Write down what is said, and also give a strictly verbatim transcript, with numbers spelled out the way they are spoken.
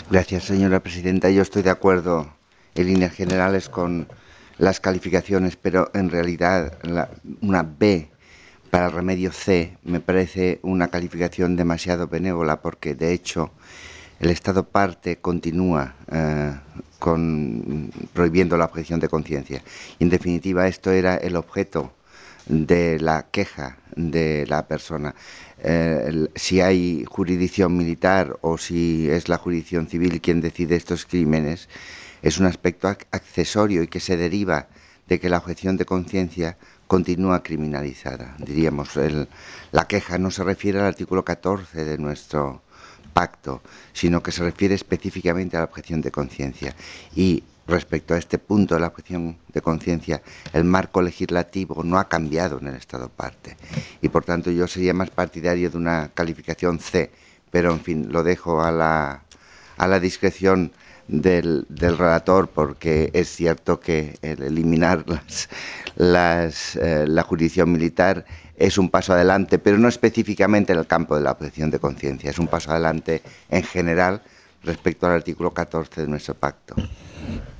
Gracias, señora presidenta. Yo estoy de acuerdo en líneas generales con las calificaciones, pero en realidad la, una B para el remedio C me parece una calificación demasiado benévola porque, de hecho, el Estado parte continúa eh, con, prohibiendo la objeción de conciencia. Y, en definitiva, esto era el objeto de la queja de la persona. Eh, si hay jurisdicción militar o si es la jurisdicción civil quien decide estos crímenes, es un aspecto ac accesorio y que se deriva de que la objeción de conciencia continúa criminalizada. Diríamos, el, la queja no se refiere al artículo catorce de nuestro pacto, sino que se refiere específicamente a la objeción de conciencia. Y respecto a este punto de la objeción de conciencia, el marco legislativo no ha cambiado en el Estado parte. Y por tanto yo sería más partidario de una calificación C, pero en fin, lo dejo a la, a la discreción del, del relator, porque es cierto que el eliminar las, las, eh, la jurisdicción militar es un paso adelante, pero no específicamente en el campo de la objeción de conciencia, es un paso adelante en general respecto al artículo catorce de nuestro pacto.